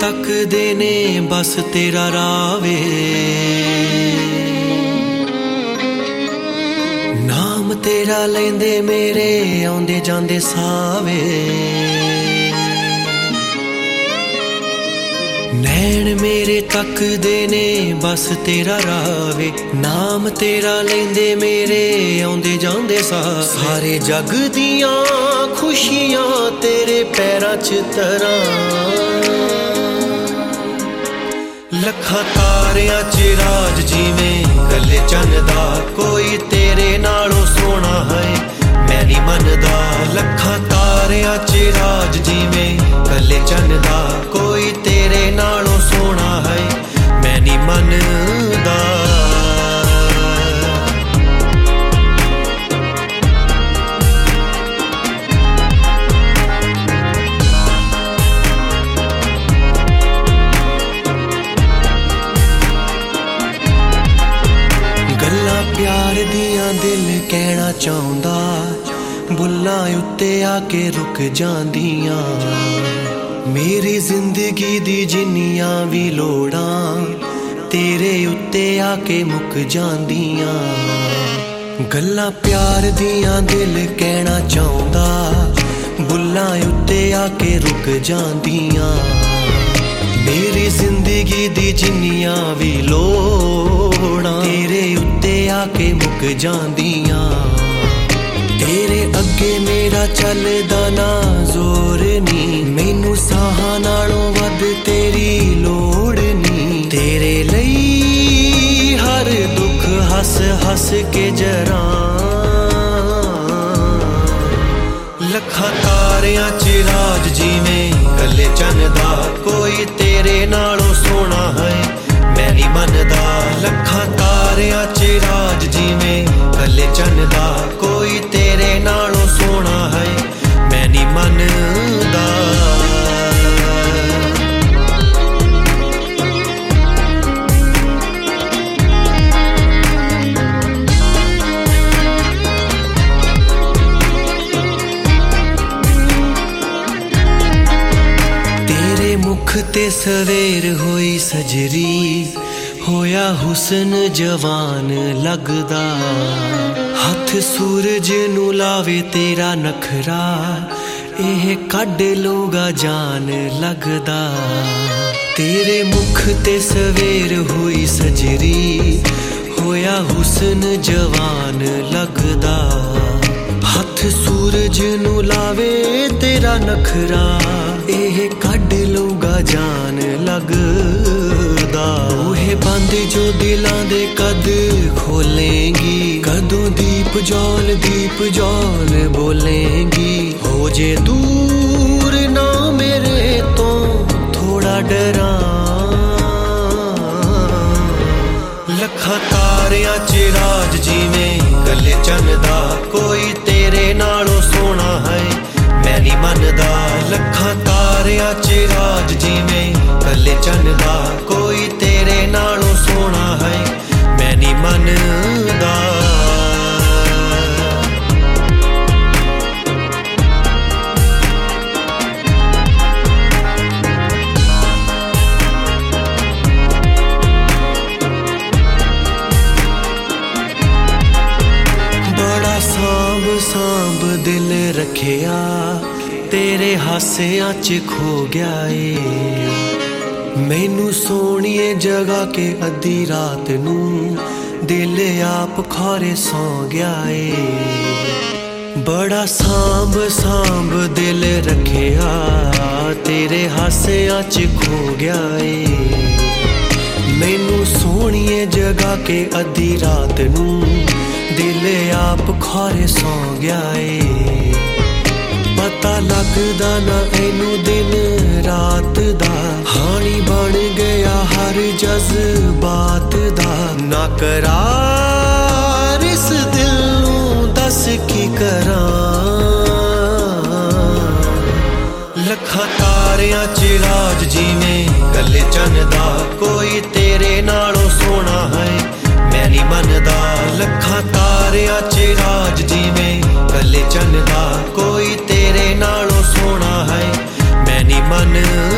तकदे ने बस तेरा रावे, नाम तेरा लेंदे मेरे आउंदे जांदे सावे। नैन मेरे तकदे ने बस तेरा रावे, नाम तेरा लेंदे मेरे आउंदे जांदे सारे जग दियां खुशियां तेरे पैरां च तरां। लखां तारियां च राज जिवें गले चन्न दा, कोई तेरे नालों सोना है मैं नहीं मनदा। लखां तारियां च राज जिवें गले चन्न दा, कोई तेरे नालों सोना है मैं नहीं मनदा। प्यार दियां दिल कहना चाहुंदा, बुल्लां उत्ते आके रुक जांदियां। मेरी जिंदगी दी जिन्नियां भी लोड़ां तेरे उत्ते आके मुक जांदियां। गल्लां प्यार दियां दिल कहना चाहुंदा, बुल्लां उत्ते आके रुक जांदियां। मेरी जिंदगी दी जिन्नियां भी लोड़ां तेरे उत्ते आके मुक जांदियां। तेरे अगे मेरा चलदा ना जोर नी, मैनू साहां नालों वध तेरी लोड़ नी। तेरे लई हर दुख हस हस के जरां। लखां तारियां च राज जिवें गले चन्न दा, कोई तेरे नालों सोना है मैं नहीं मनदा। लखां तारियां च राज जिवें गले चन्न दा, कोई तेरे नालों सोना है मैं नहीं मनदा। मुख ते सवेर होई सजरी, होया हुस्न जवान लगदा। हथ सूरज नू लावे तेरा नखरा, एह कड लूगा जान लगदा। तेरे मुख ते सवेर होई सजरी, होया हुस्न जवान लगदा। हथ सूरज नू लावे तेरा नखरा, एह कड लूगा जान लगदा। ओहे बंद जो दिलां दे कद खोलेंगी, कदों दीप जौल बोलेंगी। हो जे दूर ना मेरे तो थोड़ा डरां। लखां तारियां च राज जिवें गले चन्न दा, कोई तेरे नालों सोना है मैं नहीं मनदा। लखां तारियां च राज जिवें गले चन्न दा, कोई तेरे नालों सोना है मैं नहीं मनदा। बड़ा सांभ दिल रखिया, तेरे हासियां च खो गया ए। मैनू सोहणिए जगह के अद्धी रात नू दिल आप खारे सौ गया ए। बड़ा सांभ दिल रखिया, तेरे हासियां च खो गया ए। मैनू सोहणिए जगह के अद्धी रात नू दिल आप खारे सौ गया ए। पता लगदा ना एनू दिन रात दा, हानी बन गया हर जज्बात दा। ना करार इस दिल नू दस की करां। लखां तारियां च राज जिवें गले चन्न दा, कोई तेरे नालों सोना है मैं नहीं मनदा। लखां तारियां च राज जिवें गले चन्न दा, कोई तेरे नालों सोना है मैं नहीं मनदा।